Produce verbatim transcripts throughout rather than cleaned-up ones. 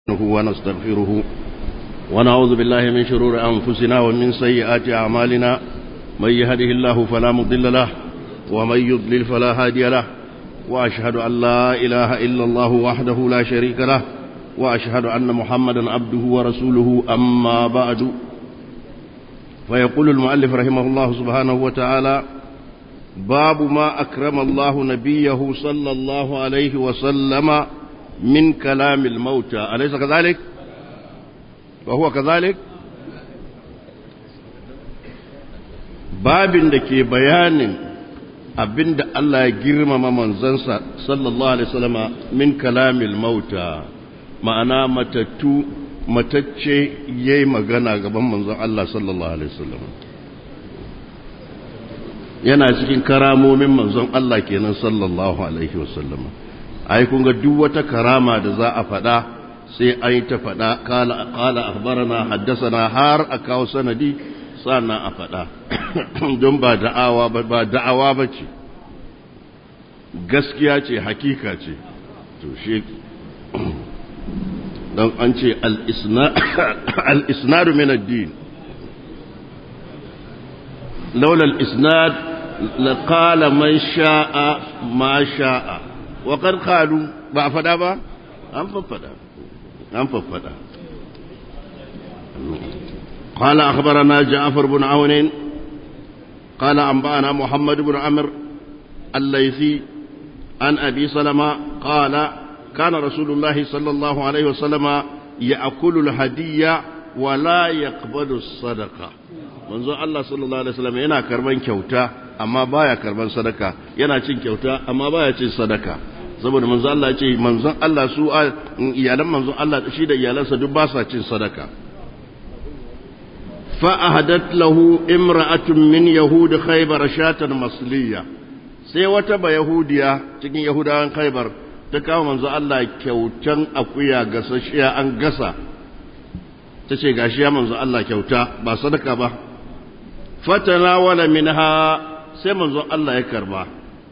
ونستغفره ونعوذ بالله من شرور أنفسنا ومن سيئات أعمالنا من يهده الله فلا مضل له ومن يضلل فلا هادي له وأشهد أن لا إله إلا الله وحده لا شريك له وأشهد أن محمدا عبده ورسوله أما بعد فيقول المؤلف رحمه الله سبحانه وتعالى باب ما أكرم الله نبيه صلى الله عليه وسلم من كلام الموتى أليس كذلك؟ وهو كذلك؟ باب دكي بيان abinda Allah ya girmama manzansa sallallahu alaihi wasallama min kalamil mauta ma'ana matattu matacce yayi magana gaban manzon Allah sallallahu alaihi wasallama yana cikin karamomin manzon Allah kenan sallallahu alaihi wasallama ai kun ga duk wata karama da za a faɗa sai ai ta faɗa qala qala akhbarana haddathana har akaw sanadi sannan a faɗa don ba da'awa ba ba da'awa bace gaskiya ce hakika ce to shi dan an ce al-isnad al-isnad min ad-din laula al-isnad laqala man sha'a ma sha'a wa qad qalu ba faɗa ba an faɗa an faɗa قال أخبرنا جعفر بن عون قال أنبأنا محمد بن عمرو الليثي عن أبي سلمة قال كان رسول الله صلى الله عليه وسلم يأكل الهدية ولا يقبل الصدقة منذ الله صلى الله عليه وسلم yana karban kyauta amma baya karban sadaka yana cin kyauta amma baya cin sadaka saboda manzo Allah ya ce manzon Allah su iyalan manzon Allah shi da iyalansa duk ba sa cin sadaka فأهدت له امرأة من يهود خيبر شاة مصلية sai wata ba yahudiya cikin yahudawan khaybar ta kawo manzo Allah kyautan akuya gasasshiya an gasa tace gashi ya manzo Allah kyauta ba sadaka ba fatanawala minha sai manzo Allah ya karba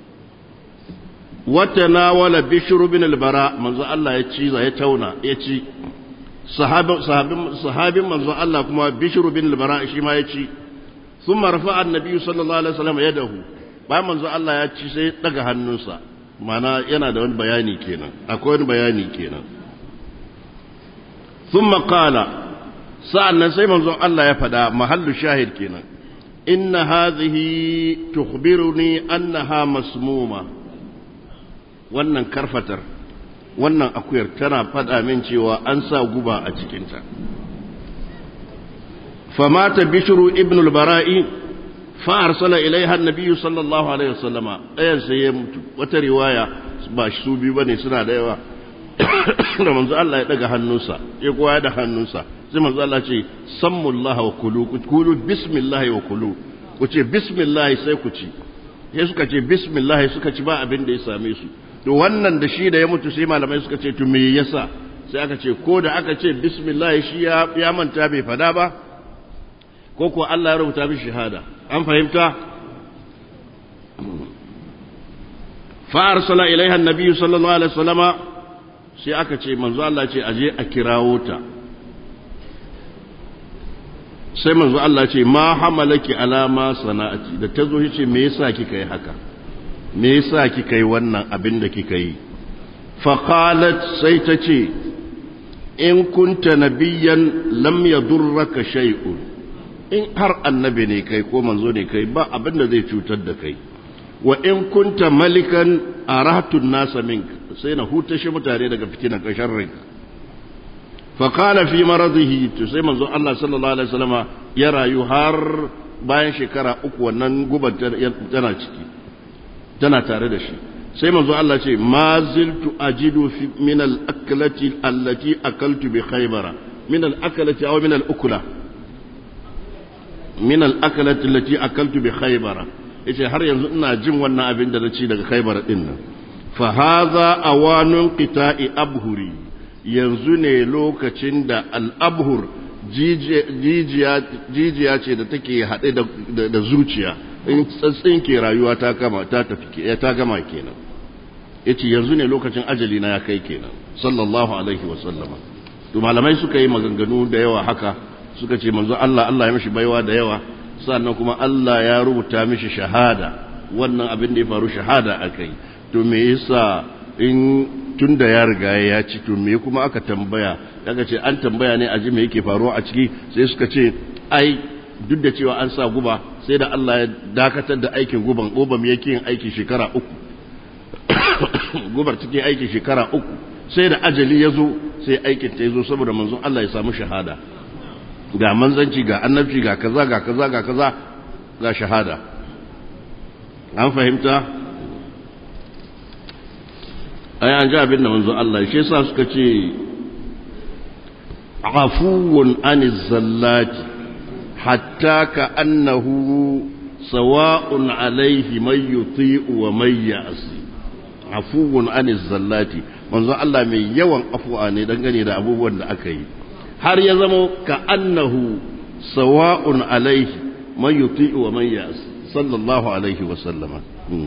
watanawala bishr bin al-bara manzo Allah ya ci ya tauna ya ci sahabin sahabin manzon Allah kuma Bishr bin al-Bara shi ma yaci thumma rafa'a an-nabi sallallahu alaihi wasallam yadahu bayan manzon Allah ya ci sai daga hannunsa mana yana da wani bayani kenan akwai wani bayani kenan thumma qala sa'annan sai manzon Allah ya fada mahallu shahid kenan inna hadhihi tukhbiruni annaha masmuma wannan karfatar wannan akuyar tana faɗa min cewa an sa guba a cikinta famata bishru ibn al-bara'i fa arsala ilaiha an-nabiy sallallahu alaihi wasallama ayan sai ya mutu wata riwaya ba su biyu bane suna da yawa da manzo Allah ya daga hannunsa ya koya da hannunsa sai manzo Allah ce sammullaha wa kulu kulu bismillah wa kulu ku ce bismillah sai ku ci sai suka ce bismillah suka ci ba abin da ya same su to wannan da shi da ya mutu sai malamai suka ce to me yasa sai aka ce ko da aka ce bismillah shi ya ya manta bai fada ba ko ko Allah ya rubuta bi shahada an fahimta fa arsala ilaiha annabi sallallahu alaihi wasallama sai aka ce manzo Allah ce aje a kirawo ta sai manzo Allah ce ma hamalaki alama sana'ati da tazo shi ce me yasa kika yi haka me yasa kika yi wannan abin da kika yi faqalat sai ta ce in kunta nabiyyan lam yadurraka shay'un in har annabi ne kai ko manzo ne kai ba abin da zai cutar da kai wa in kunta malikan arahtu an-nasa minka sai na huta shi mutane daga fitinan kasharrin faqala fi maradihi to sai manzo Allah sallallahu alaihi wasallama ya rayu har bayan shekara uku wannan guban tana ciki tana tare da shi sai manzo Allah ce ma ziltu ajidu min al-aklati allati akaltu bi khaybara min al-aklati aw min al-ukla min al-aklati allati akaltu bi khaybara yace har yanzu ina jin wannan abin da naci daga khaybara din nan fa hadha awanun qita'i abhuri yanzu ne lokacin da al-abhur jijiya jijiya ce da take hade da zuciya in tsatsin ke rayuwa ta kama ta tafi ta gama kenan yace yanzu ne lokacin ajali na ya kai kenan sallallahu alaihi wa sallama to malamai suka yi maganganu da yawa haka suka ce manzo Allah Allah ya mishi baiwa da yawa sannan kuma Allah ya rubuta mishi shahada wannan abin da ya faru shahada akai to me yasa in tunda ya riga ya ci to me kuma aka tambaya daga ce an tambaya ne a ji me yake faruwa a ciki sai suka ce ai duk da cewa an sa guba sai da Allah ya dakatar da aikin guban obam yake yin aiki shekara uku gubar cikin aiki shekara uku sai da ajali ya zo sai aikin ta ya zo saboda manzon Allah ya samu shahada ga manzanci ga annabci ga kaza ga kaza ga kaza ga shahada an fahimta ai an ji abin da manzon Allah shi yasa suka ce afuwun aniz zallati hatta ka annahu sawa'un alaihi man yuti'u wa man ya'si afuwun aniz zallati manzon Allah mai yawan afuwa ne dangane da abubuwan da aka yi har ya zama ka annahu sawa'un alaihi man yuti'u wa man ya'si sallallahu alaihi wa sallama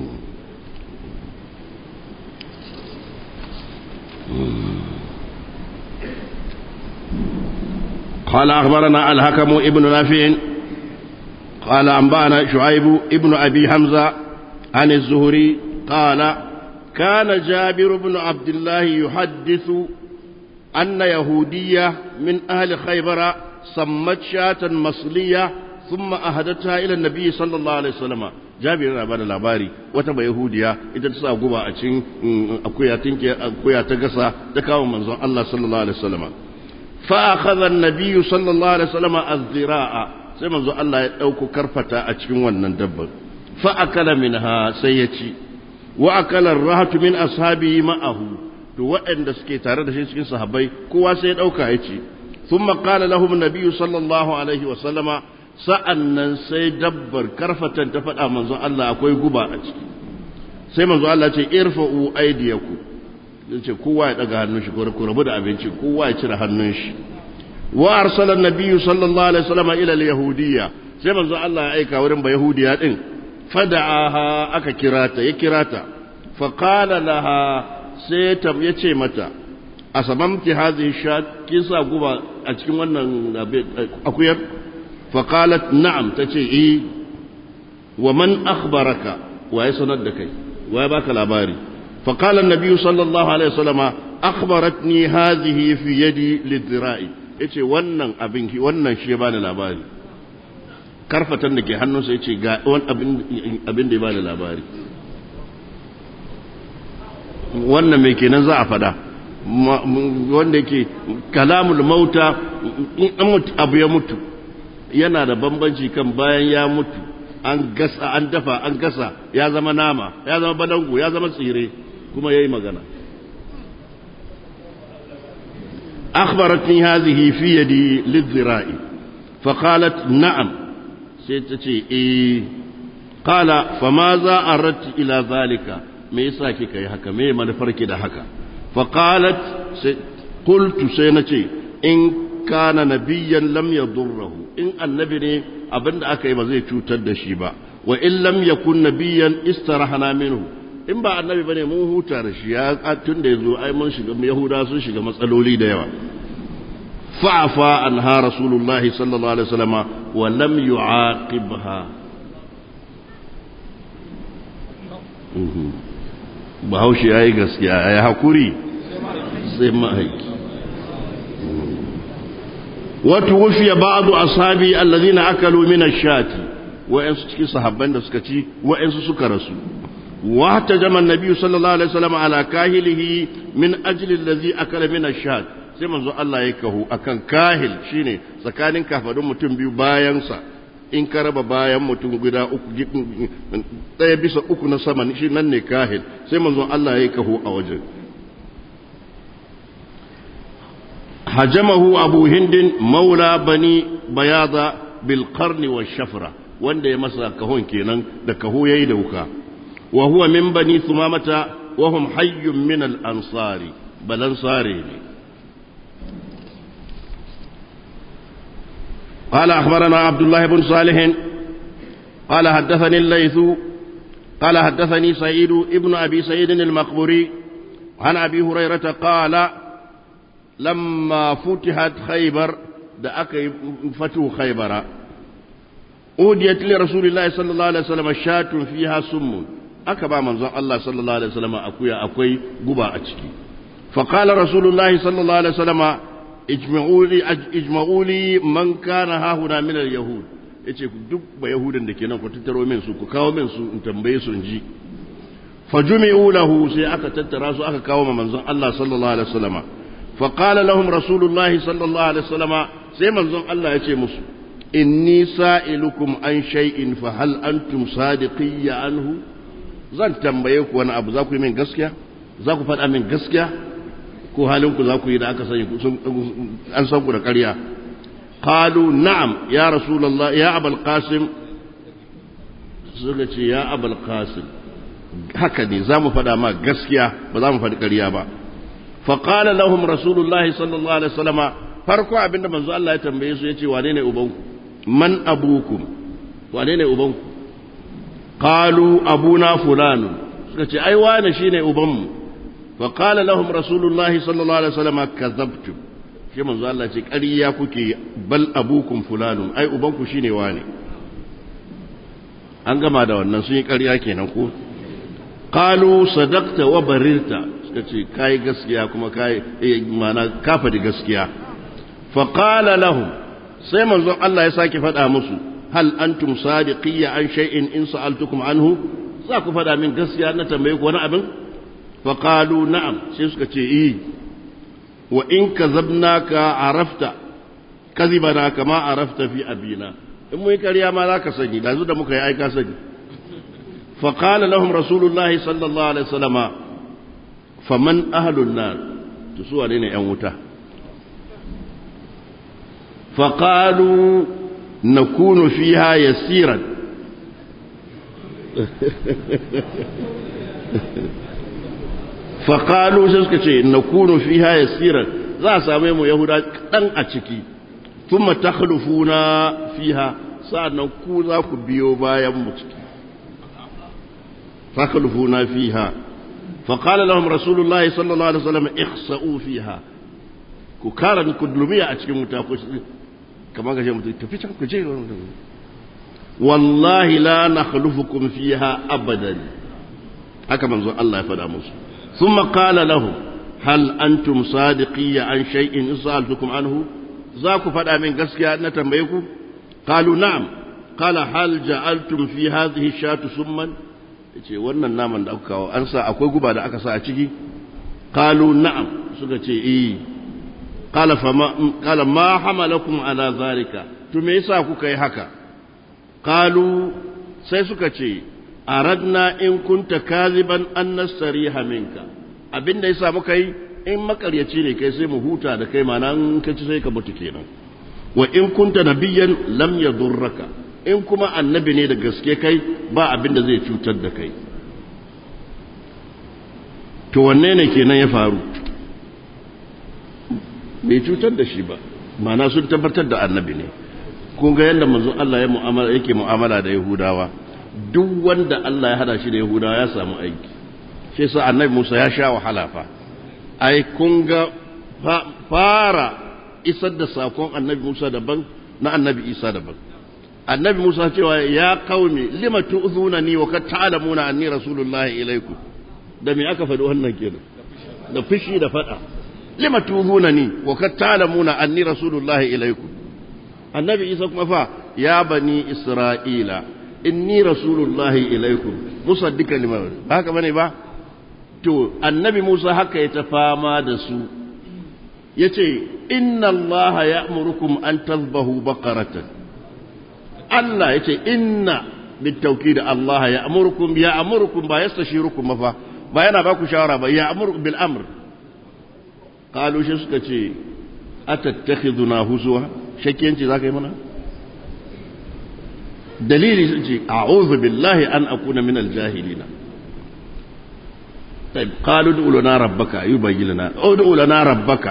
قال أخبرنا الحكم ابن نافع قال أنبأنا شعيب ابن أبي حمزة عن الزهري قال كان جابر بن عبد الله يحدث أن يهودية من أهل خيبر سمت شاة مصلية ثم أهدتها إلى النبي صلى الله عليه وسلم جابر بن عبد الله وتبا يهودية إذا تسا قبا أتشين أكويا تنكي أكويا تقصى تكاو منظر الله صلى الله عليه وسلم فأخذ النبي صلى الله عليه وسلم الذراع سيما زو الله يأوكو كرفة أتشين ونندبر فأكل منها سيتي وأكل الرهط من أصحابه معه to waɗanda suke tare da shi cikin sahabbai kowa sai ya ɗauka ya ce sun maƙala lahum nabiyyu sallallahu alaihi wa sallama sa'annan sai dabbar karfatan ta faɗa manzon Allah akwai guba a ciki sai manzon Allah ce irfa'u aydiyaku yace kowa ya daga hannun shi ko rabu da abinci kowa ya cire hannun shi wa arsala nabiyyu sallallahu alaihi wa sallama ila al-yahudiyya sai manzon Allah ya aika wurin ba yahudiya din fada'aha aka kirata ya kirata fa qala laha sai ta ya ce mata a sabamti hazi sha kin sa guba a cikin wannan akuyar faqalat na'am tace eh wa man akhbaraka wa ya sanar da kai wa ya baka labari faqala an-nabi sallallahu alaihi wasallama akhbaratni hadhihi fi yadi lidira'i yace wannan abin wannan shi ya bani labari karfatan da ke hannunsa yace ga wannan abin abin da ya bani labari wannan mai kenan za a fada wanda yake kalamul mauta in abu ya mutu yana da bambanci kan bayan ya mutu an gasa an dafa an gasa ya zama nama ya zama balangu ya zama tsire kuma yayi magana akhbaratni hadhihi fi yadi lidhira'i faqalat na'am sai ta ce eh qala famaza aradti ila zalika me yasa kika yi haka me manufarki da haka fa qalat qultu sai nace in kana nabiyyan lam yadurruhu in annabi ne abinda aka yi ba zai cutar da shi ba wa in lam yakun nabiyyan istarahna minhu in ba annabi bane mun huta da shi ya tun da yazo ai mun shiga yahuda sun shiga matsaloli da yawa fa'afa anha rasulullahi sallallahu alaihi wasallam wa lam yu'aqibha bahaushe ya yi gaskiya ya yi haƙuri sai ma'aiki wata wufiya ba'adu ashabi allazina akalu min ash-shati wa'ansu cikin sahabban da suka ci wa'ansu suka rasu wa ta jama annabi sallallahu alaihi wasallam ala kahilihi min ajli allazi akala min ash-shat sai manzo Allah ya kahu akan kahil shine tsakanin kafadun mutum biyu bayan sa in ka raba bayan mutum guda uku ɗaya bisa uku na sama shi nan ne kahil sai manzon Allah ya yi kaho a wajen hajamahu abu hindin maula bani bayada bil qarni wa shafra wanda ya masa kahon kenan da kaho yayi da wuka wa huwa min bani thumamata wa hum hayyun min al ansari balansari ne قال أخبرنا عبد الله بن صالح قال حدثني الليث قال حدثني سعيد ابن أبي سعيد المقبري عن أبي هريرة قال lamma futihat khaybar da aka yi fatu khaybara udiyat li rasulillahi sallallahu alaihi wasallam shatun fiha summun aka ba manzon Allah sallallahu alaihi wasallam akuya akwai guba a ciki fa qala rasulullahi sallallahu alaihi wasallam ijma'u li ijma'u li man kana hahuna min al-yahud yace duk ba yahudan da kenan ku tattaro min su ku kawo min su in tambaye su in ji fajumi'u lahu sai aka tattara su aka kawo ma manzon Allah sallallahu alaihi wasallam fa qala lahum rasulullahi sallallahu alaihi wasallam sai manzon Allah yace musu inni sa'ilukum an shay'in fa hal antum sadiqiyya anhu zan tambaye ku wani abu za ku yi min gaskiya za ku faɗa min gaskiya ko halin ku za ku yi da aka sani an san ku da ƙarya qalu na'am ya rasulullah ya abul qasim suka ce ya abul qasim haka ne za mu faɗa ma gaskiya ba za mu faɗi ƙarya ba fa qala lahum rasulullahi sallallahu alaihi wasallama farko abinda manzo Allah ya tambaye su yace wane ne ubanku man abukum wane ne ubanku qalu abuna fulanu suka ce ai wane shine ubanmu fa qala lahum rasulullahi sallallahu alaihi wasallama kadzabtum shi manzo Allah ce ƙarya kuke bal abukum fulanun ai ubanku shine wane an gama da wannan sun yi ƙarya kenan ko qalu sadaqta wa barirta suka ce kai gaskiya kuma kai mana ka faɗi gaskiya fa qala lahum sai manzon Allah ya sake faɗa musu hal antum sadiqiyya an shay'in in sa'altukum anhu za ku faɗa min gaskiya na tambaye ku wani abin fa qalu na'am sai suka ce eh wa in kazabnaka arafta kazibana kama arafta fi abina in mun kariya ma za ka sani da zu da muka yi aika sani fa qala lahum rasulullahi sallallahu alaihi wasallama faman ahlun nar to su wane ne yan wuta fa qalu nakunu fiha yasiran fa qalu sai suka ce nakunu fiha yasiran za a same mu yahuda dan a ciki thumma takhlufuna fiha sa'annan ku za ku biyo bayan mu ciki takhlufuna fiha fa qala lahum rasulullahi sallallahu alaihi wasallam ihsa'u fiha ku karan kudlumiya a cikin wuta ko kamar ga mutum tafi can ku je wallahi la nakhlufukum fiha abadan haka manzo Allah ya fada musu thumma qala lahum hal antum sadiqiyya an shay'in sa'altukum anhu za ku faɗa min gaskiya na tambaye ku qalu na'am qala hal ja'altum fi hadhihi shatu summan yace wannan naman da aka kawo an sa akwai guba da aka sa a ciki qalu na'am suka ce eh qala fama qala ma hamalakum ala zalika to me yasa kuka yi haka qalu sai suka ce aradna in kunta kaziban an nastariha minka abinda yasa muka yi in makaryaci ne kai sai mu huta da kai mana in ka ci sai ka mutu kenan wa in kunta nabiyyan lam yadurraka in kuma annabi ne da gaske kai ba abin da zai cutar da kai to wanne ne kenan ya faru bai cutar da shi ba mana sun tabbatar da annabi ne kun ga yadda manzon Allah ya mu'amala yake mu'amala da Yahudawa duk wanda Allah ya hada shi da Yahudawa ya samu aiki shi yasa annabi Musa ya sha wahala fa ai kun ga fara isar da sakon annabi Musa daban na annabi Isa daban annabi Musa cewa ya qaumi lima tu'zunani wa kad ta'lamuna anni rasulullahi ilaikum da me aka faɗi wannan kenan da fishi da fada lima tu'zunani wa kad ta'lamuna anni rasulullahi ilaikum annabi Isa kuma fa ya bani isra'ila inni rasulullahi ilaikum musaddiqan lima haka bane ba to annabi Musa haka ya ta fama da su yace inna Allah ya'murukum an tadhbahu baqaratan Allah yace inna bitawkid Allah ya'murukum ya'murukum ba yastashirukum fa ba yana ba ku shawara ba ya'muru bil amr qalu shi suka ce atattakhiduna huzwa shakkiyanci zaka yi mana dalili ce a'udhu billahi an akuna min al-jahilina طيب قالوا ادعوا لنا ربك يبين لنا ادعوا لنا ربك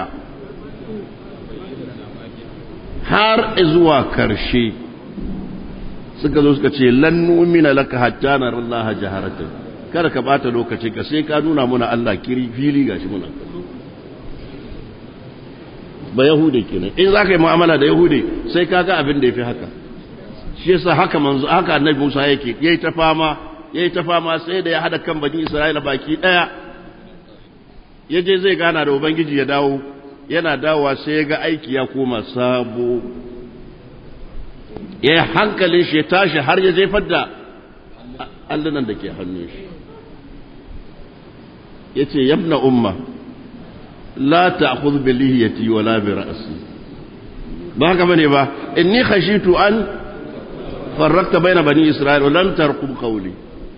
har zuwa karshe suka zo suka ce lan nu'mina laka hatta nara Allah jaharatan kada ka bata lokaci ka sai ka nuna muna Allah kiri fili gashi muna ba yahudi kenan in za ka yi mu'amala da yahudi sai ka ga abin da ya fi haka shi yasa haka manzo haka annabi Musa yake yayi ta fama yayi ta fama sai da ya hada kan bani Isra'ila baki daya yaje zai gana da ubangiji ya dawo yana dawowa sai ya ga aiki ya koma sabo yayi hankalin shi ya tashi har ya jefar da allunan da ke hannun shi yace yabna umma la ta'khudh bi lihiyati wala bi ra'si ba haka bane ba inni khashitu an farrakta baina bani isra'ila lam tarqub qawli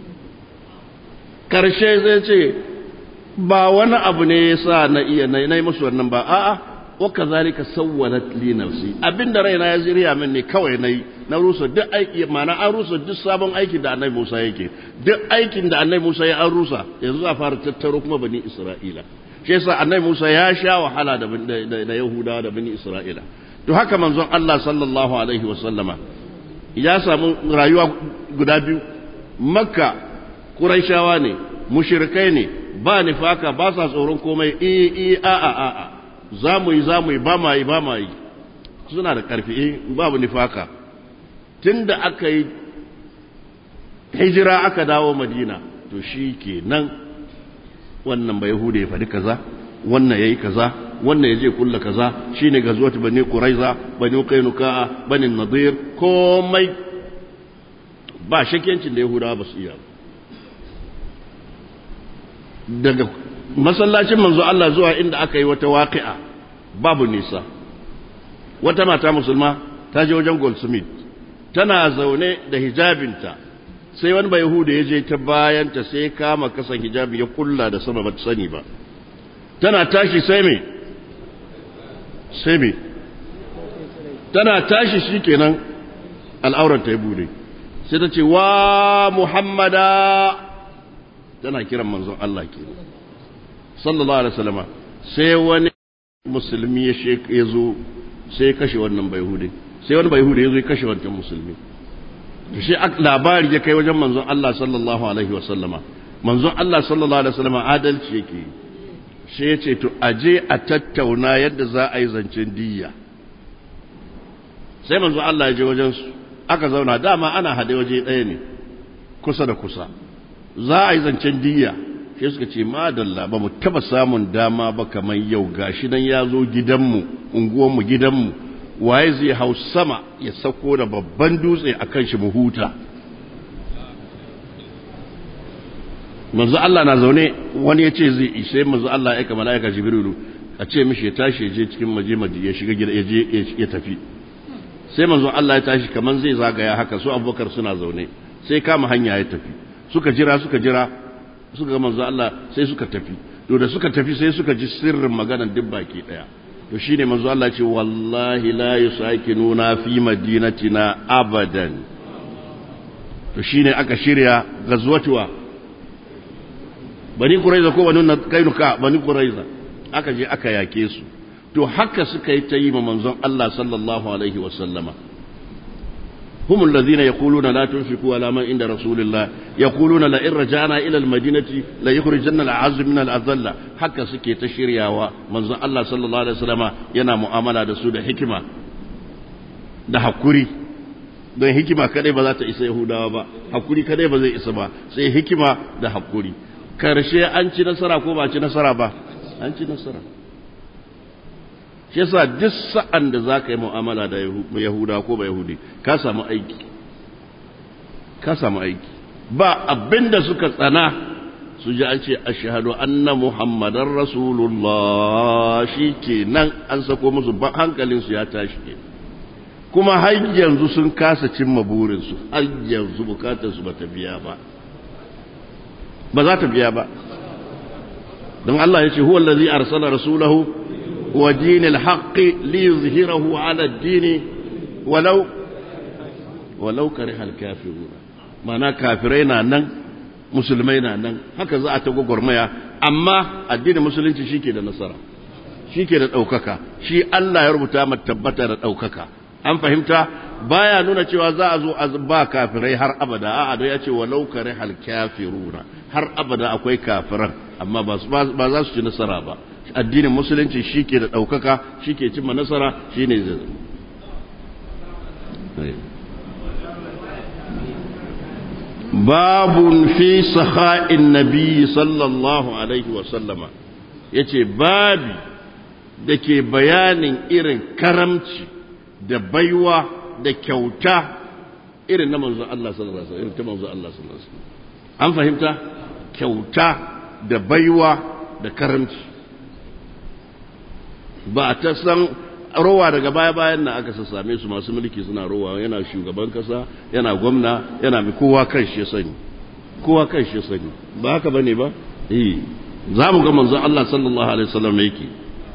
karshe zai ce ba wani abu ne yasa na iya nayi musu wannan ba a'a wa kazalika sawwalat li nafsi abinda raina ya ziriya min ne kawai nayi na rusa duk aiki mana an rusa duk sabon aikin da annabi Musa yake duk aikin da annabi Musa ya an rusa yanzu za fara tattaro kuma bani isra'ila shi yasa annabi Musa ya sha wahala da da Yahudawa da bani isra'ila to haka manzon Allah sallallahu alaihi wa sallama ya samu rayuwa guda biyu makka quraishawa ne mushrikai ne ba nifaka ba sa tsoron komai eh eh a a a zamu yi zamu yi ba ma yi ba ma yi suna da karfi eh babu nifaka tunda aka yi hijira aka dawo madina to shikenan wannan ba yahuda ya faɗi kaza wannan yayi kaza wannan yaje kulla kaza shine gazwatu bani quraiza bani qainuka bani nadir komai ba shakiyancin da yahudawa ba su iya daga masallacin manzo Allah zuwa inda aka yi wata waqi'a babu nisa wata mata musulma ta je wajen goldsmith tana zaune da hijabinta sai wani bai yahuda ya je ta bayanta sai kama kasan hijabi ya kulla da sama ba ta sani ba tana tashi sai me sai me tana tashi shikenan al'auran ta ya bude sai ta ce wa muhammada tana kiran manzon Allah kenan sallallahu alaihi wasallam sai wani musulmi ya shek yazo sai kashe wannan bai yahuda sai wani bai yahuda yazo ya kashe wannan musulmi shi labari ya kai wajen manzon Allah sallallahu alaihi wasallama manzon Allah sallallahu alaihi wasallama adalci yake shi yace to aje a tattauna yadda za a yi zancen diyya sai manzon Allah ya je wajen su aka zauna dama ana hade waje ɗaya ne kusa da kusa za a yi zancen diyya sai suka ce madalla ba mu taba samun dama ba kamar yau gashi dan ya zo gidanmu unguwanmu gidanmu waye zai hau sama ya sako da babban dutse a kan shi mu huta manzo Allah na zaune wani ya ce zai ishe manzo Allah ya aika mala'ika jibrilu a ce mishi ya tashi ya je cikin maje madi ya shiga gida ya je ya tafi sai manzo Allah ya tashi kaman zai zagaya haka su Abubakar suna zaune sai kama hanya ya tafi suka jira suka jira suka ga manzo Allah sai suka tafi to da suka tafi sai suka ji sirrin maganar duk baki daya to shine manzo Allah ce wallahi la yusakinuna fi madinatina abadan to shine aka shirya gazwatuwa bani quraiza ko bani kainuka bani quraiza aka je aka yake su to haka suka yi ta yi ma manzon Allah sallallahu alaihi wasallama هم الذين يقولون لا تنفقوا على من عند رسول الله يقولون لئن رجعنا إلى المدينة ليخرجن الأعز من الأذل حكا سكي تشريعوا منزل الله صلى الله عليه وسلم ينا معاملة da su da hikima da hakuri don hikima kadai ba za ta isa Yahudawa ba hakuri kadai ba zai isa ba sai hikima da hakuri karshe an ci nasara ko ba ci nasara ba an ci nasara shi yasa duk sa'an da za ka yi mu'amala da Yahuda ko ba Yahudi ka samu aiki ka samu aiki ba abinda suka tsana su ji an ce ashhadu anna muhammadar rasulullah shikenan an sako musu ba hankalin su ya tashi kuma har yanzu sun kasa cimma burin su har yanzu bukatar su bata biya ba ba za ta biya ba don Allah ya ce huwa allazi arsala rasulahu ودين الحق ليظهره على الدين ولو ولو كره الكافرون معنى كافرين نن مسلمين نن هكذا أتغغرميا أما الدين المسلمين شيكي ده نصرة شيكي ده أوكاكا شي الله يربطها متبتا ده أوكاكا an fahimta baya nuna cewa za a zo a ba kafirai har abada a'a da ya ce walau karihal kafiruna har abada akwai kafiran amma ba za su ci nasara ba addinin musulunci shike da daukaka shike cimma nasara shine zai babun fi sakha'in nabi sallallahu alaihi wa sallama yace babi dake bayanin irin karamci da baiwa da kyauta irin na manzon Allah sallallahu alaihi wasallam irin ta manzon Allah sallallahu alaihi wasallam an fahimta kyauta da baiwa da karamci ba ta san rowa daga baya bayan nan aka same su masu mulki suna rowa yana shugaban kasa yana gwamna yana mai kowa kan shi sani kowa kan shi sani ba haka bane ba eh zamu ga manzon Allah sallallahu alaihi wasallam yake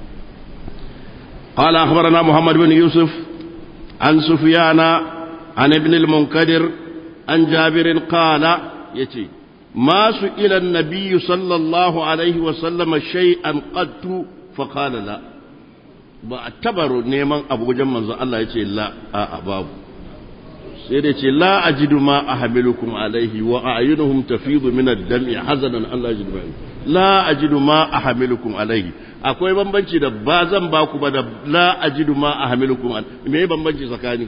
قال أخبرنا محمد بن يوسف عن سفيان عن ابن المنكدر عن جابر قال يتي ما سئل النبي صلى الله عليه وسلم شيئا قد فقال لا بعتبر نيمان أبو جمع الله يتي لا أباب سيدي لا أجد ما أحملكم عليه وأعينهم تفيض من الدم حزنا الله يجد معي لا أجد ما أحملكم عليه akwai bambanci da ba zan ba ku ba da la ajidu ma ahmilukum me bambanci tsakani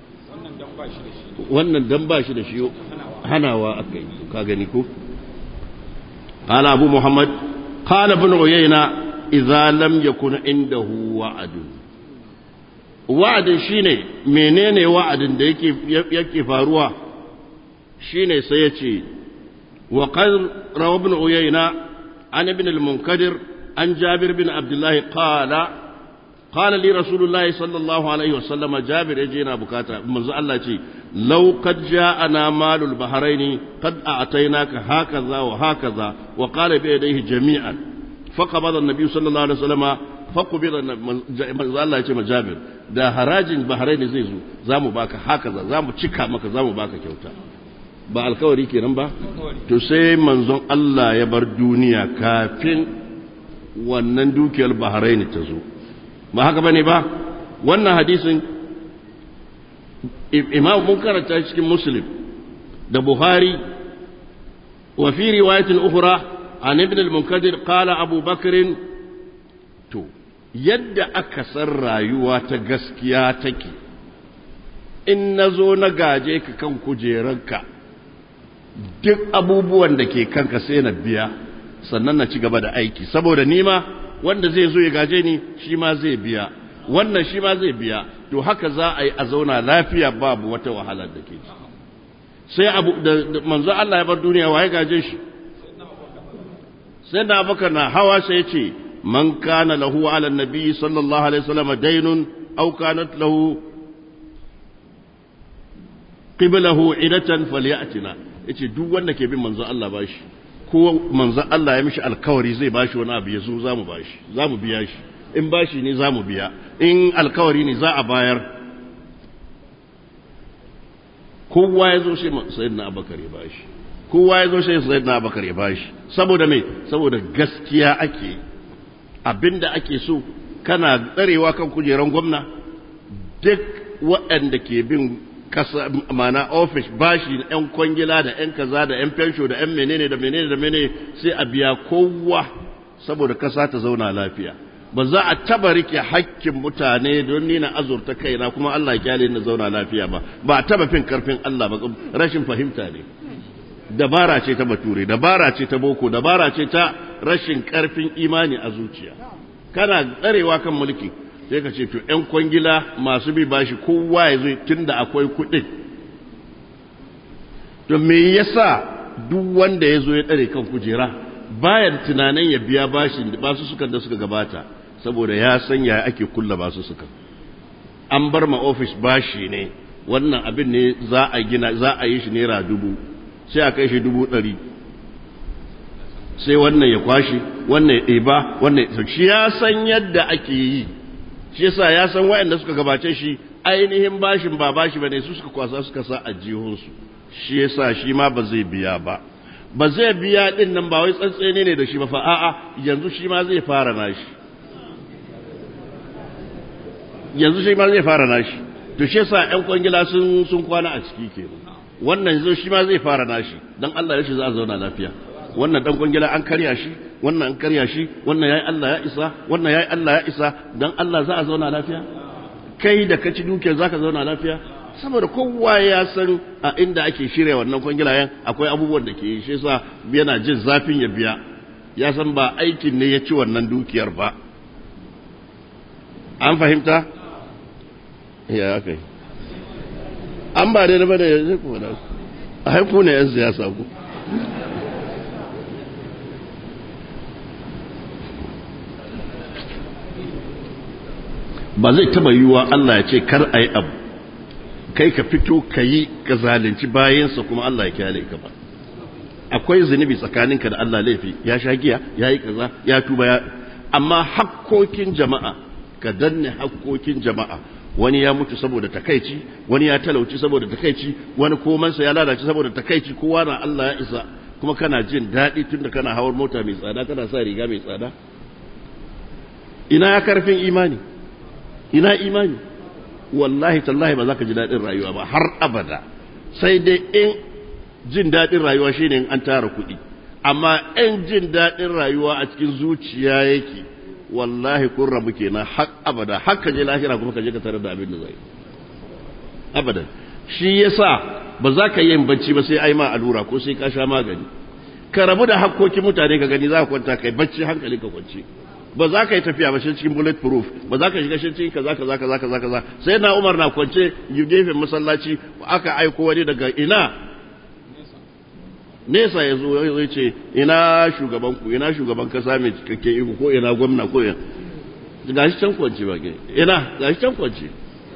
wannan dan ba shi da shi hanawa akai ka gani ko qala abu muhammad qala ibn uyayna idza lam yakun indahu wa'd wa'din shine menene wa'adin da yake yake faruwa shine sai yace wa qad rawa ibn uyayna an ibn al-munkadir عن جابر بن عبد الله قال قال لي رسول الله صلى الله عليه وسلم جابر يجينا بكاتا منذ الله يجي لو قد جاءنا مال البحرين قد أعطيناك هكذا وهكذا وقال بيديه جميعا فقبض النبي صلى الله عليه وسلم فقبض منذ الله يجي جابر da harajin Bahrain zai zo zamu baka hakaza zamu cika maka zamu baka kyauta ba alkawari kenan ba to sai manzon Allah ya bar duniya kafin wannan dukiyar Bahrain ta zo ba haka bane ba wannan hadisin imam mun karanta cikin Muslim da Bukhari wa fi riwayatin ukhra an ibn al-Munkadir qala Abu Bakr to yadda aka san rayuwa ta gaskiya take in nazo na gaje ka kan kujeranka duk abubuwan da ke kanka sai na biya sannan na ci gaba da aiki saboda nima wanda zai zo ya gaje ni shi ma zai biya wannan shi ma zai biya to haka za a yi a zauna lafiya babu wata wahala da ke sai abu da manzo Allah ya bar duniya waye gaje shi sai da Abubakar na hawa sai ya ce man kana lahu ala nabi sallallahu alaihi wasallam daynun aw kanat lahu qiblahu idatan falyatina yace duk wanda ke bin manzo Allah bashi ko manzon Allah ya mishi alkawari zai bashi wani abu ya zo za mu bashi za mu biya shi in bashi ne za mu biya in alkawari ne za a bayar kowa ya zo shi sayyidina Abubakar ya bashi kowa ya zo shi sayyidina Abubakar ya bashi saboda me saboda gaskiya ake abinda ake so kana tsarewa kan kujeran gwamna duk waɗanda ke bin kasa mana office bashi da yan kwangila da yan kaza da yan fensho da yan menene da menene da menene sai a biya kowa saboda kasa ta zauna lafiya ba za a taba rike hakkin mutane don ni na azurta kaina kuma Allah ya kyale ni zauna lafiya ba ba taba fin karfin Allah ba rashin fahimta ne dabara ce ta bature dabara ce ta boko dabara ce ta rashin karfin imani a zuciya kana tsarewa kan mulki sai ka ce to ƴan kwangila masu bi bashi kowa ya zo tunda akwai kuɗin to me yasa duk wanda ya zo ya tsare kan kujera bayan tunanin ya biya bashin da basu sukan da suka gabata saboda ya san ya ake kulla basu sukan an bar ma office bashi ne wannan abin ne za a gina za a yi shi naira dubu sai a kai shi dubu ɗari sai wannan ya kwashi wannan ya ɗeba wannan shi ya san yadda ake yi shi yasa ya san waɗanda suka gabace shi ainihin bashin ba bashi bane su suka kwasa suka sa a jihunsu shi yasa shi ma ba zai biya ba ba zai biya din nan ba wai tsantsene ne da shi ba fa a'a yanzu shi ma zai fara nashi yanzu shi ma zai fara nashi to shi yasa ƴan kwangila sun sun kwana a ciki kenan wannan yanzu shi ma zai fara nashi dan Allah ya shi za a zauna lafiya wannan dan kwangila an karya shi wannan an karya shi wannan yayi Allah ya isa wannan yayi Allah ya isa dan Allah za a zauna lafiya kai da kaci dukiyar zaka zauna lafiya saboda kowa ya san a inda ake shirya wannan kwangilayen akwai abubuwan da ke yi shi yasa yana jin zafin ya biya ya san ba aikin ne ya ci wannan dukiyar ba an fahimta ya kai an ba da ba da yanzu ko da a haiku ne yan siyasa ku ba zai taba yiwuwa Allah ya ce kar a yi abu kai ka fito ka yi ka zalunci bayansa kuma Allah ya kyale ka ba akwai zunubi tsakaninka da Allah laifi ya sha giya ya yi kaza ya tuba ya amma hakkokin jama'a ka danne hakkokin jama'a wani ya mutu saboda takaici wani ya talauci saboda takaici wani komansa ya lalace saboda takaici kowa na Allah ya isa kuma kana jin daɗi tunda kana hawar mota mai tsada kana sa riga mai tsada ina ya karfin imani ina imani wallahi tallahi ba za ka ji daɗin rayuwa ba har abada sai dai in jin daɗin rayuwa shine in an tara kuɗi amma in jin daɗin rayuwa a cikin zuciya yake wallahi kun rabu kenan har abada har ka je lahira kuma ka je ka tarar da abin da zai abadan shi yasa ba za ka yi bacci ba sai ai ma allura ko sai ka sha magani ka rabu da hakkokin mutane ka gani za ka kwanta kai bacci hankali ka kwance ba za ka yi tafiya ba shi cikin bullet proof ba za ka shiga shi cikin kaza kaza kaza kaza kaza sai na Umar na kwance gefen masallaci aka aiko wani daga ina nesa ya zo ya ce ina shugaban ku ina shugaban kasa mai cikakke iko ko ina gwamna ko ina gashi can kwance ba ke ina gashi can kwance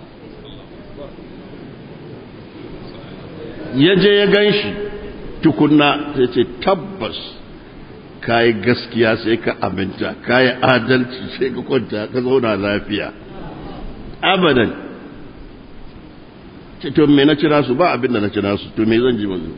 ya je ya ganshi tukunna sai ce tabbas kayi gaskiya sai ka aminta kayi adalci sai ka kwanta ka zauna lafiya abadan to me na cira su ba abin da na cira su to me zan ji mazu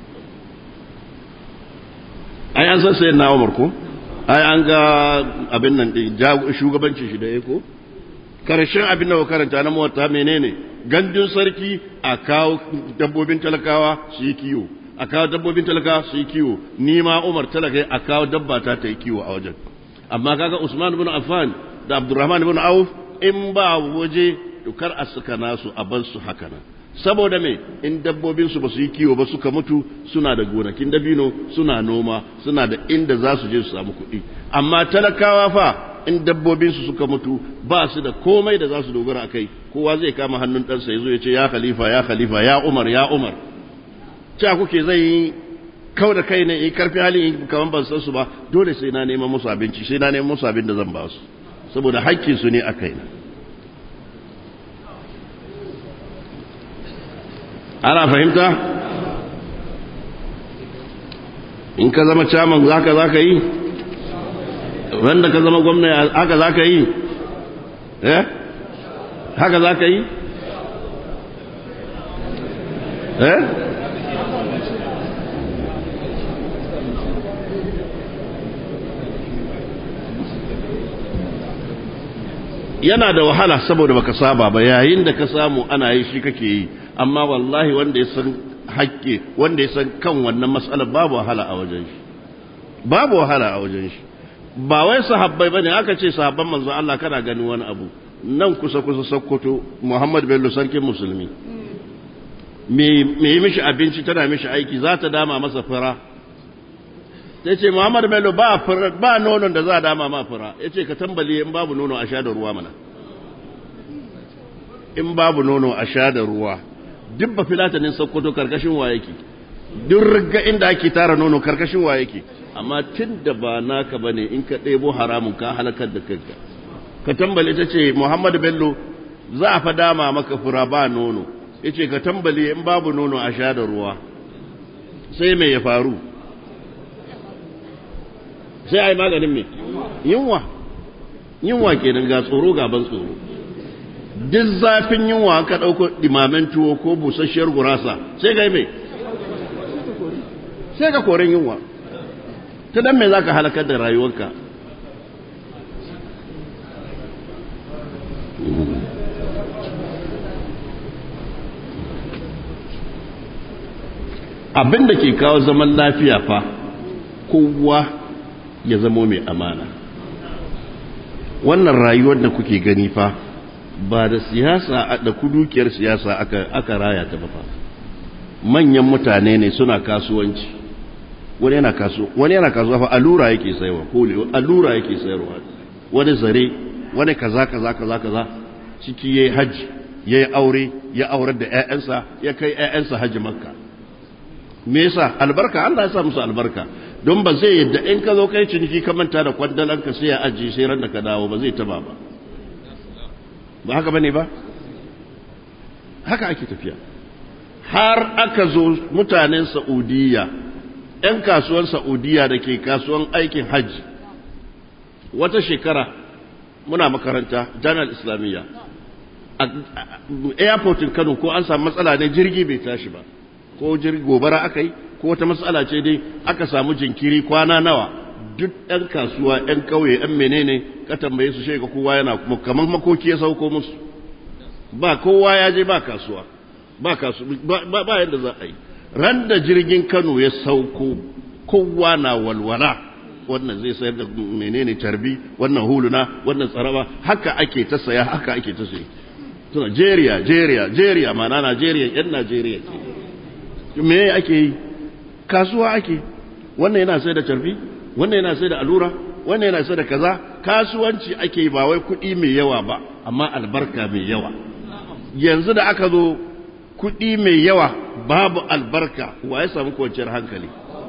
ai an san sai na Umar ko ai an ga abin nan din shugabancin shi da yake ko karshen abin da karanta na mota menene gandun sarki a kawo dabbobin talakawa su yi kiyo a kawo dabbobin talaka su yi kiwo ni ma Umar talaka a kawo dabba ta ta yi kiwo a wajen amma kaga Usman ibn Affan da Abdurrahman ibn Auf in ba waje dukar a suka nasu a bar su haka nan saboda me in dabbobin su ba su yi kiwo ba suka mutu suna da gonakin dabino suna noma suna da inda za su je su samu kuɗi amma talakawa fa in dabbobin su suka mutu ba su da komai da za su dogara akai kowa zai kama hannun ɗansa ya zo ya ce ya khalifa ya khalifa ya Umar ya Umar cewa kuke zai yi kau da kai ne yi karfi halin kamar ban san su ba dole sai na neman musu abinci sai na neman musu abin da zan ba su saboda haƙƙin su ne a kai na ana fahimta in ka zama caman zaka zaka yi wanda ka zama gwamna haka zaka yi eh haka zaka yi eh yana da wahala saboda baka saba ba yayin da ka samu ana yi shi kake yi amma wallahi wanda ya san haƙƙi wanda ya san kan wannan matsalar babu wahala a wajen shi babu wahala a wajen shi ba wai sahabbai bane aka ce sahabban manzo Allah kana gani wani abu nan kusa kusa Sokoto Muhammad Bello sarkin musulmi me me yi mishi abinci tana mishi aiki za ta dama masa fura sai ce Muhammad Bello ba ba nonon da za a dama ma fura yace ka tambale in babu nono a sha da ruwa mana in babu nono a sha da ruwa duk ba filatanin Sokoto karkashin wa yake duk riga inda ake tara nono karkashin wa yake amma tunda ba naka bane in ka ɗebo haramun ka halakar da kanka ka tambale ta ce Muhammad Bello za a fa dama maka fura ba nono yace ka tambale in babu nono a sha da ruwa sai me ya faru sai ai maganin me yunwa yunwa kenan ga tsoro gaban tsoro duk zafin yunwa ka dauko dimamen tuwo ko busasshiyar gurasa sai ga me sai ka koren yunwa ta dan me zaka halakar da rayuwarka abin da ke kawo zaman lafiya fa kowa ya zamo mai amana. Wannan rayuwar da kuke gani fa ba da siyasa da kudukiyar siyasa aka aka raya ta ba fa. Manyan mutane ne suna kasuwanci, wani yana kasuwa wani yana kasuwa fa allura yake sayarwa, ko allura yake sayarwa, wani zare, wani kaza kaza kaza kaza, ciki yayi haji, yayi aure, ya aurar da ƴaƴansa, ya kai ƴaƴansa haji Makka. Me yasa? Albarka, Allah ya sa musu albarka. Don ba zai yadda in ka zo kai ciniki ka manta da kwandalanka sai ya ajiye sai ran da ka dawo ba zai taba ba. Ba haka bane ba? Haka ake tafiya. Har aka zo mutanen Saudiya, ‘yan kasuwan Saudiya da ke kasuwan aikin hajji, wata shekara muna makaranta, jami'ar Islamiyya, a airportin Kano ko an samu matsala ne jirgi bai tashi ba, ko jirgi gobara aka yi, ko wata matsala ce dai aka samu jinkiri kwana nawa, duk ‘yan kasuwa, ‘yan kauye, ‘yan menene, ka tambaye su shega kowa yana kamar makoki ya sauko musu, ba kowa ya je ba kasuwa. ba kasu ba ba yadda za a yi. Ran da jirgin Kano ya sauko kowa na walwala, wannan zai sayar da menene tarbi, wannan huluna, wannan tsaraba, haka ake ta saya, haka ake ta sayi. To Najeriya, Najeriya, Najeriya, mana Najeriya, yan Najeriya ke. Me ake yi? Kasuwa ake. Wannan yana sayar da tarbi, wannan yana sayar da allura, wannan yana sayar da kaza. Kasuwanci ake yi, ba wai kuɗi mai yawa ba, amma albarka mai yawa. Yanzu da aka zo kuɗi mai yawa babu albarka, wa ya samu kwanciyar hankali?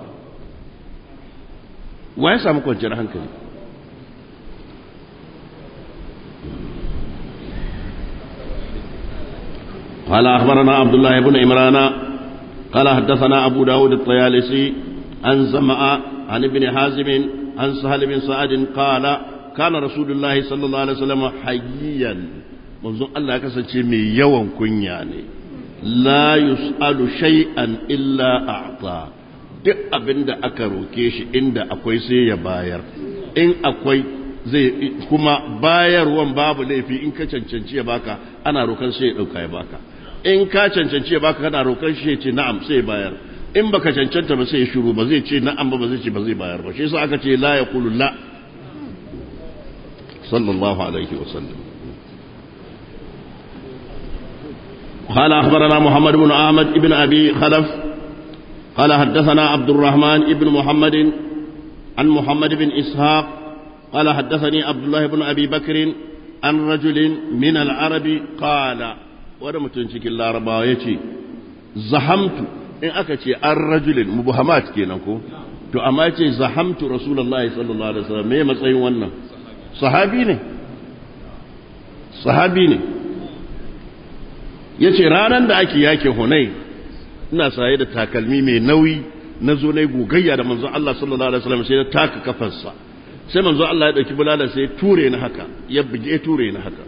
Wa ya samu kwanciyar hankali? قال أخبرنا عبد الله بن عمران قال حدثنا أبو داود الطيالسي عن زمع عن ابن حازم عن سهل بن سعد قال كان رسول الله صلى الله عليه وسلم حييا منذ الله كسنتي من يوم كنياني la yus'alu shay'an illa a'ta, duk abinda aka roke shi inda akwai sai ya bayar, in akwai zai kuma bayarwan babu laifi. In ka cancanci ya baka ana rokan sai ya dauka ya baka, in ka cancanci ya baka kana rokan shi ya ce na'am sai ya bayar, in baka cancanta ba sai ya shiru, ba zai ce na'am ba, ba zai ce ba zai bayar ba. Shi yasa aka ce la yaqulu la, sallallahu alaihi wasallam. قال أخبرنا محمد بن أحمد بن أبي خلف قال حدثنا عبد الرحمن بن محمد عن محمد بن إسحاق قال حدثني عبد الله بن أبي بكر عن رجل من العرب قال ولم تنشك الله ربايتي زحمت إن أكتي الرجل مبهمات كينكو تو أماتي زحمت رسول الله صلى الله عليه وسلم مية مسعين وانا صحابيني صحابيني ya ce ranar da ake yake Hunay ina saye da takalmi mai nauyi na zo na gogayya da manzon Allah sallallahu alaihi wasallam sai na taka kafarsa, sai manzon Allah ya dauki bulala sai ture ni haka, ya bige ture ni haka.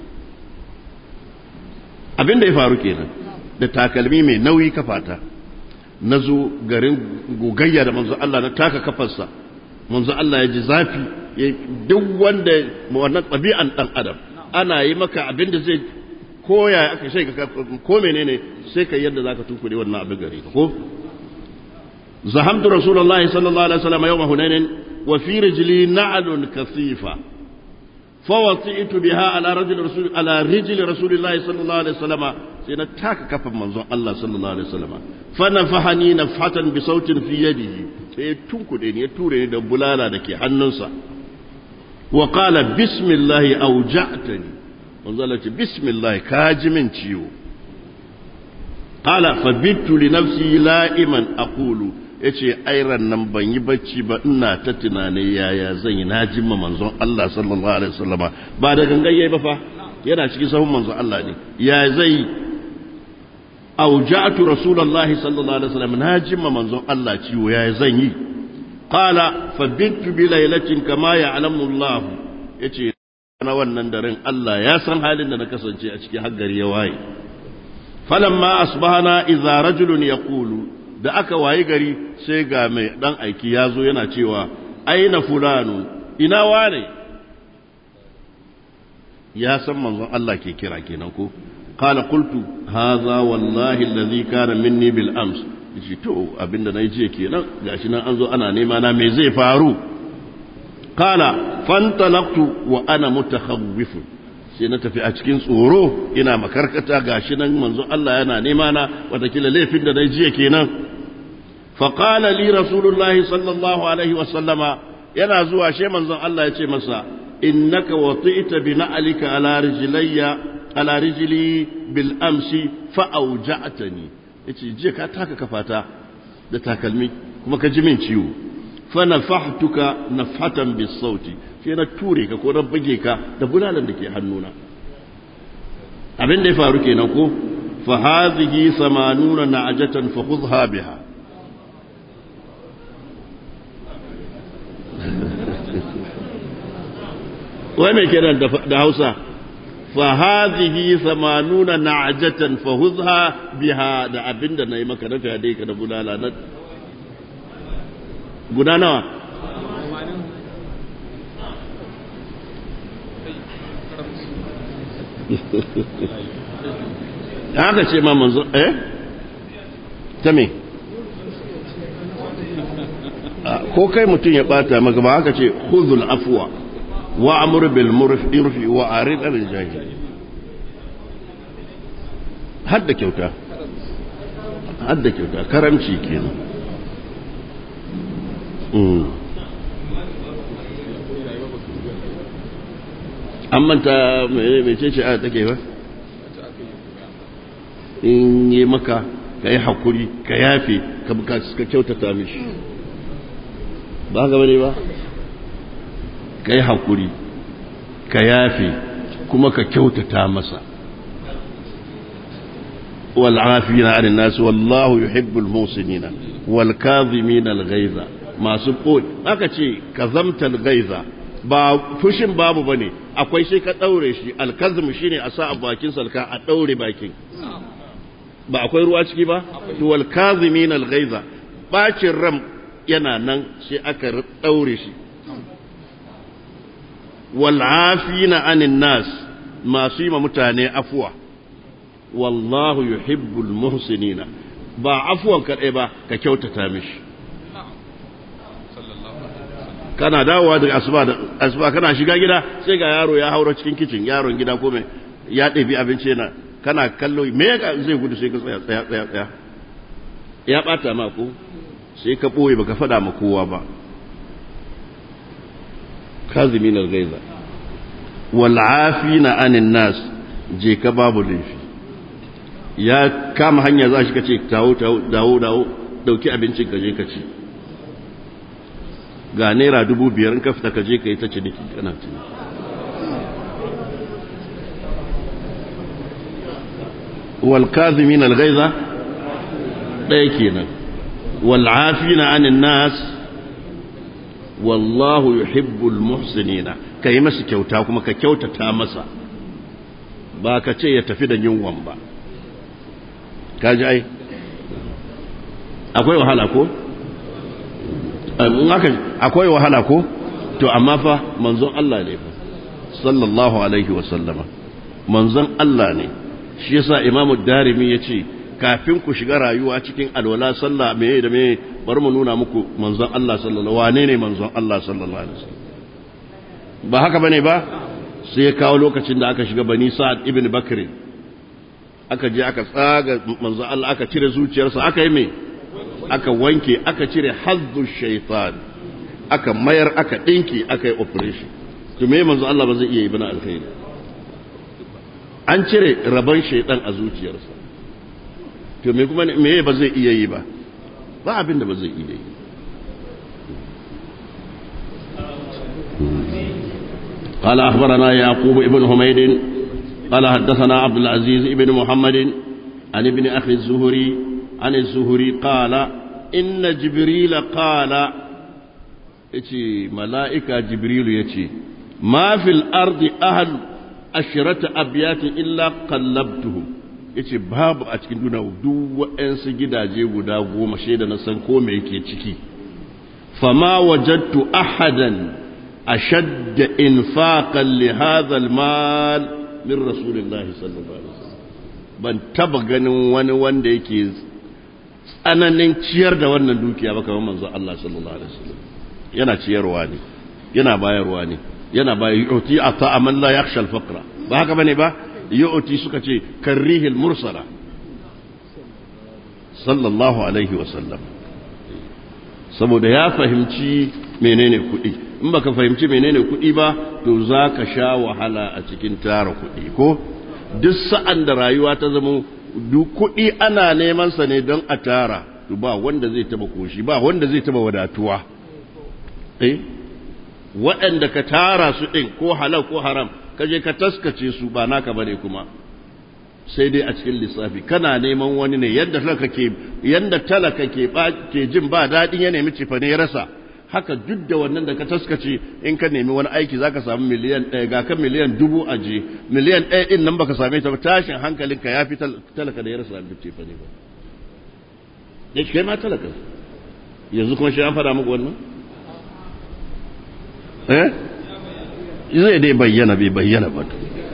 Abin da ya faru kenan, da takalmi mai nauyi kafata na zo garin gogayya da manzon Allah na taka kafarsa, manzon Allah ya ji zafi. Duk wanda wannan ɗabi'an dan adam ana yi maka abin da zai ko ya aka sai ka ko menene sai kai yadda zaka tunkure wannan abin gare ka ko. zahamtu rasulullahi sallallahu alaihi wasallam yawm hunain wa fi rijli na'lun kasifa fawati'tu biha ala rajul rasul ala rijli rasulillahi sallallahu alaihi wasallam sai na taka kafan manzon Allah sallallahu alaihi wasallam fa nafahani nafhatan bi sautin fi yadihi sai tunkude ni ya ture ni da bulala dake hannunsa wa qala bismillah awja'tani manzo Allah ce bismillah ka ji min ciwo. Qala fa bittu li nafsi la'iman aqulu, yace airan nan ban yi bacci ba ina ta tunane yaya zan yi naji ma manzon Allah sallallahu alaihi wasallama ba da gangaye ba fa yana cikin sahun manzon Allah ne ya zai auja'tu rasulullahi sallallahu alaihi wasallam naji ma manzon Allah ciwo yaya zan yi. Qala fa bittu bi lailatin kama ya'lamu Allah, yace na wannan daren Allah ya san halin da na kasance a cikin haggari ya waye. Falamma asbahana idza rajulun yaqulu, da aka waye gari sai ga mai dan aiki yazo yana cewa aina fulanu, ina wane? Ya san manzon Allah ke kira kenan ko. Qala qultu hadha wallahi alladhi kana minni bil ams, yace to abinda nayi je kenan gashi nan an zo ana nema na me zai faru. qala fantalaqtu wa ana mutakhawwif sai na tafi a cikin tsoro ina makarkata gashi nan manzo Allah yana nema na watakila laifin da dai jiya kenan fa qala li rasulullahi sallallahu alaihi wa sallama yana zuwa she manzon Allah ya ce masa innaka wati'ta bi na'lika ala rijlayya ala rijli bil amsi fa awja'tani yace jiya ka taka kafata da takalmi kuma ka ji min ciwo fa nafahtuka nafhatan bis sauti sai na ture ka ko na buge ka da bulalan da ke hannuna abin da ya faru kenan ko fa hadhihi samanuna na'jatan fa khudha biha wai me kenan da Hausa fa hadhihi samanuna na'jatan fa khudha biha da abinda nayi maka na fade ka da bulala na guda nawa haka ce ma manzo eh ta me ko kai mutum ya bata maka ba haka ce khudhul afwa wa amr bil murfi wa arid al jahil hadda kyauta hadda kyauta karamci kenan mm an manta mece ce a take ba in yi maka ka yi haƙuri ka yafe ka kyautata mishi ba ga bane ba ka yi haƙuri ka yafe kuma ka kyautata masa wal'afina anin nasu wallahu yuhibbul musinina wal kadhimina al ghaiza masu ko aka ce kazamtal ghaiza ba fushin babu bane akwai sai ka daure shi alkazm shine a sa a bakin salka a daure bakin ba akwai ruwa ciki ba to wal kazimin al ghaiza bacin ram yana nan sai aka daure shi wal afina anin nas masu yi ma mutane afwa wallahu yuhibbul muhsinina ba afwan kadai ba ka kyautata mishi kana dawowa daga asuba da asuba kana shiga gida sai ga yaro ya haura cikin kitchen yaron gida ko me ya ɗabi abinci yana kana kallo me zai gudu sai ka tsaya tsaya tsaya tsaya ya bata ma ko sai ka boye baka fada ma kowa ba kazimin al-ghaiza wal afina anin nas je ka babu laifi ya kama hanya za shi kace tawo tawo dawo dawo dauki abincin ka je ka ci ga naira dubu biyar in ka fita ka je ka yi ta ciniki kana ciniki wal kazimin al ghaiza dai kenan wal afina anin nas wallahu yuhibbul muhsinina kai masa kyauta kuma ka kyautata masa ba ka ce ya tafi da yunwan ba kaji ai akwai wahala ko akwai wahala ko to amma fa manzon Allah ne fa sallallahu alaihi wa sallama manzon Allah ne shi yasa imamu darimi yace kafin ku shiga rayuwa cikin alwala sallah meye da meye bari mu nuna muku manzon Allah sallallahu wane ne manzon Allah sallallahu alaihi wasallam ba haka bane ba sai ya kawo lokacin da aka shiga bani sa'ad ibn bakr aka je aka tsaga manzon Allah aka cire zuciyarsa aka yi me aka wanke aka cire hazzu shaytan aka mayar aka dinki aka yi operation to me manzon Allah ba zai iya yi bana alkhairi an cire rabon shaytan a zuciyarsa to me kuma me ba zai iya yi ba ba abin da ba zai iya yi قال أخبرنا يعقوب ابن حميد قال حدثنا عبد العزيز ابن محمد عن ابن أخي الزهري عن الزهري قال إن جبريل قال يتي ملائكة جبريل يتي ما في الأرض أهل أشرة أبيات إلا قلبتهم yace babu a cikin duniya duk waɗansu gidaje guda goma shaida na san ko me yake ciki fama wajadtu ahadan ashadda infaqan li hadha almal min rasulillahi sallallahu alaihi wasallam ban taba ganin wani wanda yake tsananin ciyar da wannan dukiya ba kamar manzo Allah sallallahu alaihi wasallam yana ciyarwa ne yana bayarwa ne yana bayar yu'ti ata man la yakhsha al-faqra ba haka bane ba yu'ti suka ce karrihil mursala sallallahu alaihi wa sallam saboda ya fahimci menene kuɗi in baka fahimci menene kuɗi ba to zaka sha wahala a cikin tara kuɗi ko duk sa'an da rayuwa ta zama duk kuɗi ana neman sa ne don a tara to ba wanda zai taba koshi ba wanda zai taba wadatuwa eh waɗanda ka tara su ɗin ko halal ko haram kaje ka taskace su ba naka bane kuma sai dai a cikin lissafi kana neman wani ne yadda talaka ke yanda talaka ke ke jin ba dadin ya nemi cifa ne ya rasa haka duk da wannan da ka taskace in ka nemi wani aiki zaka samu miliyan ɗaya ga kan miliyan dubu aje miliyan ɗaya din nan baka same ta ba tashin hankalinka ya fi talaka da ya rasa duk cifa ne ba yake kai ma talaka yanzu kuma shi an fara muku wannan eh zai dai bayyana bai bayyana ba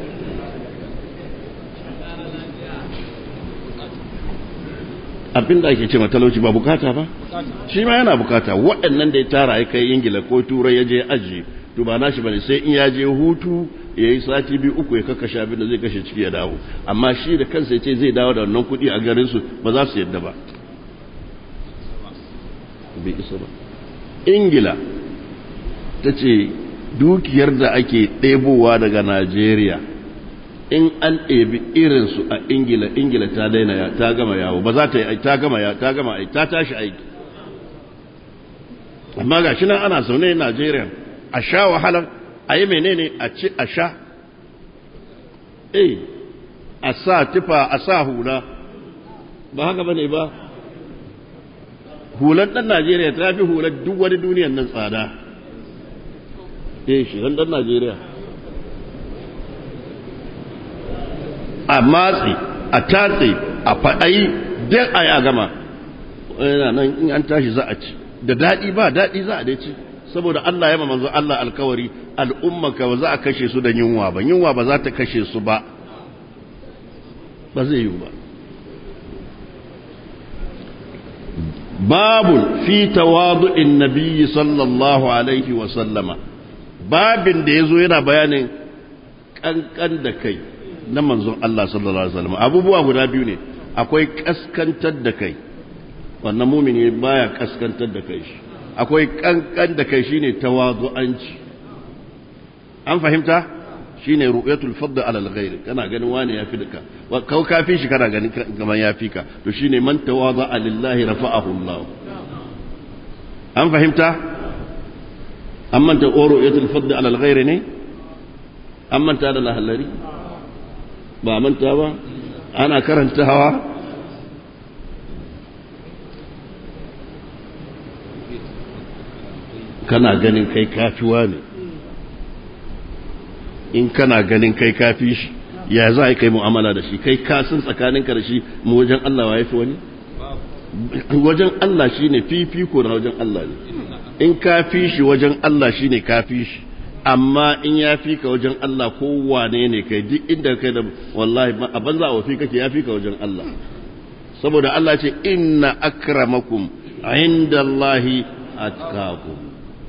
abin da ake ce matalauci ba bukata ba shi ma yana bukata waɗannan da ya tara ya kai ingila ko turai ya je aji to ba nashi bane sai in ya je hutu ya yi sati biyu uku ya kakkashe abin da zai kashe ciki ya dawo amma shi da kansa ya ce zai dawo da wannan kuɗi a garinsu ba za su yadda ba bai isa ba ingila ta ce dukiyar da ake ɗebowa daga najeriya in an ɗebi irinsu a ingila ingila ta daina ya ta gama yawo ba za ta yi ta gama ya ta gama aiki ta tashi aiki amma ga shi nan ana zaune najeriya a sha wahalar a yi menene a ci a sha eh a sa tufa a sa hula ba haka bane ba hular ɗan najeriya ta fi hular duk wani duniyan nan tsada eh shi ɗan najeriya a matsi a tatse a faɗayi duk a ya gama yana nan in an tashi za a ci da daɗi ba daɗi za a dai ci saboda Allah ya manzo Allah alkawari al'ummaka ba za a kashe su da yunwa ba yunwa ba za ta kashe su ba ba zai yi ba babun fi tawadu'in nabiyyi sallallahu alaihi wa sallama babin da yazo yana bayanin kankan da kai na manzon Allah sallallahu alaihi wasallam abubuwa guda biyu ne akwai kaskantar da kai wannan mumini baya kaskantar da kai shi akwai kankan da kai shine tawazu'anci an fahimta shine ru'yatul fadl ala al-ghayr kana ganin wani yafi daka kau kafi shi kana ganin kaman yafi ka to shine man tawaza'a lillahi rafa'ahu Allah an fahimta amma ta ru'yatul fadl ala al-ghayr ne amma ta da lahallari ba manta ba ana karantawa kana ganin kai kafiwa ne in kana ganin kai kafi shi ya za a kai mu'amala da shi kai kasin tsakaninka da shi mu wajen Allah wa yafi wani wajen Allah shine fifiko na wajen Allah ne in kafi shi wajen Allah shine kafi shi amma in ya fi ka wajen Allah kowane ne kai duk inda kai da wallahi a banza a wafi kake ya fi ka wajen Allah saboda Allah ce inna akramakum inda Allahi atqakum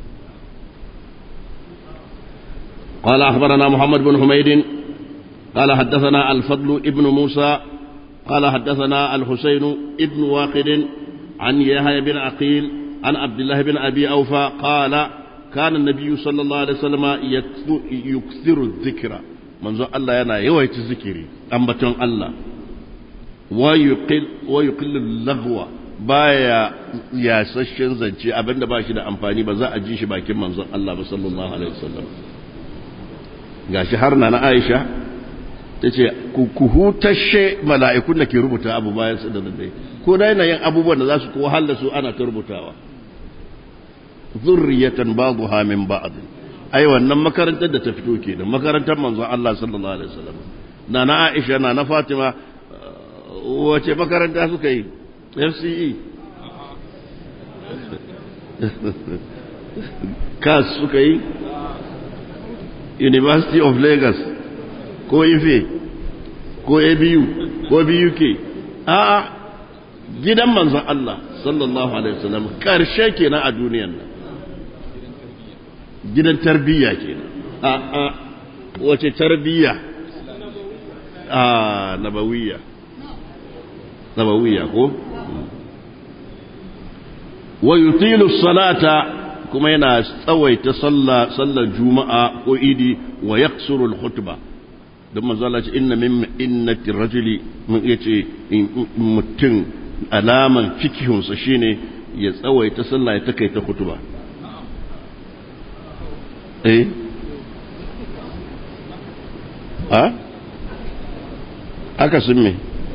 قال أخبرنا محمد بن حميد قال حدثنا الفضل ابن موسى قال حدثنا الحسين ابن واقد عن يحيى بن عقيل عن عبد الله بن أبي أوفى قال كان النبي صلى الله عليه وسلم يكثر الذكر منذ الله ينا يويت الذكر أنبتون الله ويقل ويقل اللغو بايا يا سشن زنجي أبدا باشي da amfani ba za a ji shi bakin manzon Allah ba sallallahu alaihi wasallam gashi har na Aisha tace ku hutashe mala'ikun da ke rubuta abu bayan su da dai ko da yana yin abubuwan da za su ko halla su ana ta rubutawa zurriyatan ba'dha min ba'd ai wannan makarantar da ta fito kenan makarantar manzon Allah sallallahu alaihi wasallam na na Aisha na na Fatima wace makaranta suka yi F C E kas suka yi University of Lagos ko Ife ko A B U ko B U K a'a gidan manzon Allah sallallahu alaihi wasallam karshe kenan a duniyar nan gidan tarbiyya kenan a a wace tarbiyya a nabawiyya nabawiyya ko wa yutilu salata kuma yana tsawaita sallah sallar juma'a ko idi wa yaqsuru al-khutba dan manzo Allah ce inna min innati rajuli mun yace mutum alaman fikihun sa shine ya tsawaita sallah ya takaita khutba eh ha aka sun me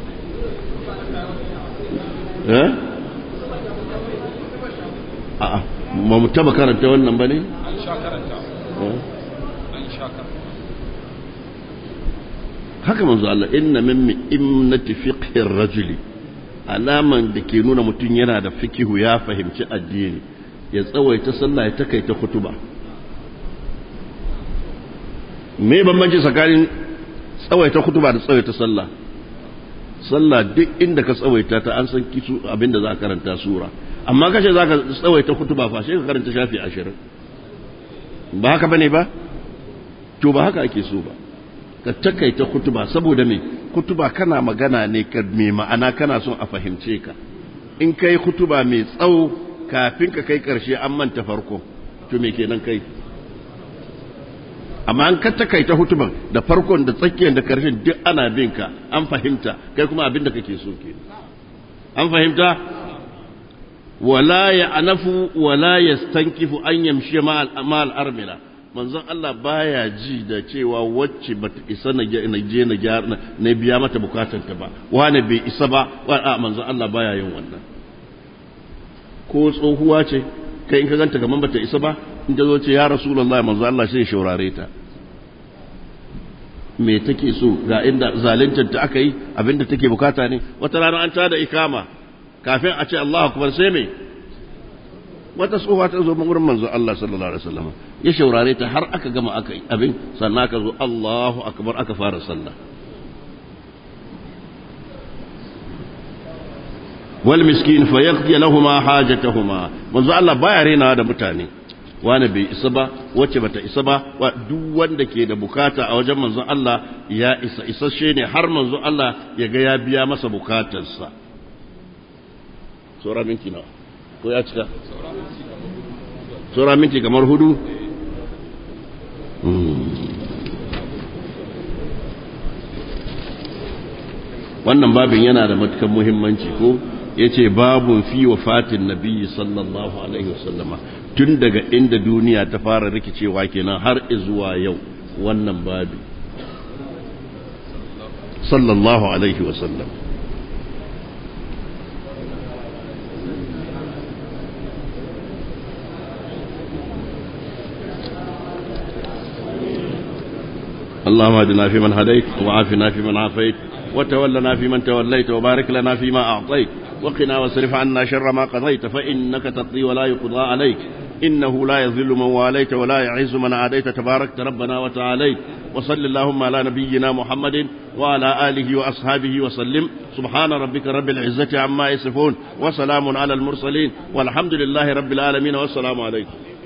eh a'a ba mu taba karanta wannan ba ne? an sha karanta an sha karanta haka manzo Allah inna min imnati fiqhir rajuli alaman da ke nuna mutum yana da fikihu ya fahimci addini ya tsawaita sallah ya takaita kutuba me bambanci tsakanin tsawaita kutuba da tsawaita sallah sallah duk inda ka tsawaita ta an san kisu abinda za ka karanta sura amma kashe za ka tsawaita kutuba fa sai ka karanta shafi ashirin ba haka bane ba to ba haka ake so ba ka takaita kutuba saboda me kutuba kana magana ne ka me ma'ana kana son a fahimce ka in kai kutuba mai tsawo kafin ka kai karshe an manta farko to me kenan kai amma an ka takaita hutuban da farkon da tsakiyar da karshen duk ana bin ka an fahimta kai kuma abin da kake so ke an fahimta wala ya anafu wala yastankifu an yamshi ma al-armila manzon Allah baya ji da cewa wacce bata isa na je na gyara na biya mata bukatanta ba wani bai isa ba a manzon Allah baya yin wannan ko tsohuwa ce kai in ka ganta kaman bata isa ba in ta zo ce ya rasulullahi manzon Allah sai ya shaurare ta me take so ga inda zaluntar ta aka yi abinda take bukata ne wata rana an tada ikama kafin a ce Allahu akbar sai me wata tsohuwa ta zo wurin manzo Allah sallallahu alaihi wasallam ya shaurare ta har aka gama aka yi abin sannan aka zo Allahu akbar aka fara sallah wal miskin fa yaqdi lahumu hajatahuma manzo Allah baya rena da mutane wani bai isa ba wacce bata isa ba duk wanda ke da bukata a wajen manzon Allah ya isa isasshe ne har manzon Allah ya ga ya biya masa bukatarsa sura minti nawa ko ya cika sura minti kamar hudu wannan babin yana da matukan muhimmanci ko yace babun fi wafatin nabiyyi sallallahu alaihi wasallama tun daga inda duniya ta fara rikicewa kenan har zuwa yau wannan babi sallallahu alaihi wasallam اللهم اهدنا فيمن هديت وعافنا فيمن عافيت وتولنا فيمن توليت وبارك لنا فيما أعطيت وقنا واصرف عنا شر ما قضيت فإنك تقضي ولا يقضى عليك إنه لا يذل من واليت ولا يعز من عاديت تباركت ربنا وتعاليت وصل اللهم على نبينا محمد وعلى آله وأصحابه وسلم سبحان ربك رب العزة عما يصفون وسلام على المرسلين والحمد لله رب العالمين والسلام عليكم